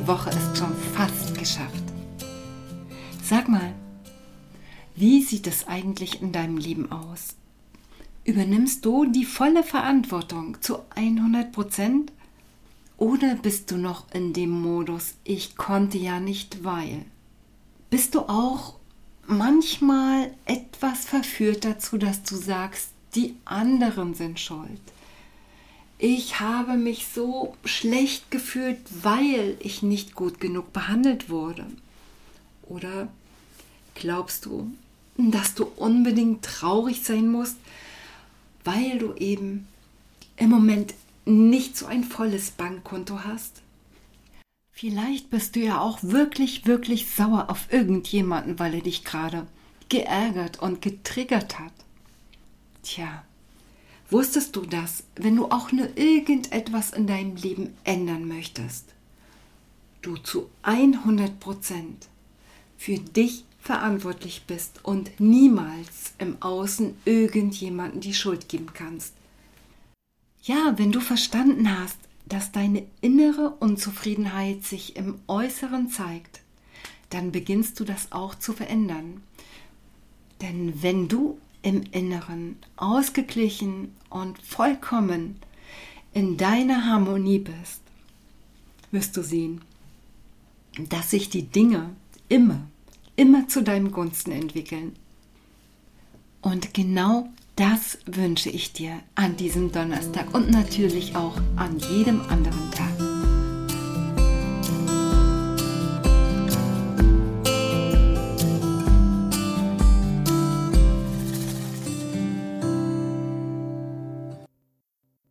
die Woche ist schon fast geschafft. Sag mal, wie sieht es eigentlich in deinem Leben aus? Übernimmst du die volle Verantwortung zu 100%? Oder bist du noch in dem Modus, ich konnte ja nicht, weil? Bist du auch manchmal etwas verführt dazu, dass du sagst, die anderen sind schuld? Ich habe mich so schlecht gefühlt, weil ich nicht gut genug behandelt wurde. Oder glaubst du, dass du unbedingt traurig sein musst, weil du eben im Moment nicht so ein volles Bankkonto hast? Vielleicht bist du ja auch wirklich, wirklich sauer auf irgendjemanden, weil er dich gerade geärgert und getriggert hat. Tja, wusstest du das, wenn du auch nur irgendetwas in deinem Leben ändern möchtest, du zu 100% für dich verantwortlich bist und niemals im Außen irgendjemandem die Schuld geben kannst? Ja, wenn du verstanden hast, dass deine innere Unzufriedenheit sich im Äußeren zeigt, dann beginnst du das auch zu verändern. Denn wenn du im Inneren ausgeglichen und vollkommen in deiner Harmonie bist, wirst du sehen, dass sich die Dinge immer zu deinem Gunsten entwickeln. Und genau das wünsche ich dir an diesem Donnerstag und natürlich auch an jedem anderen Tag.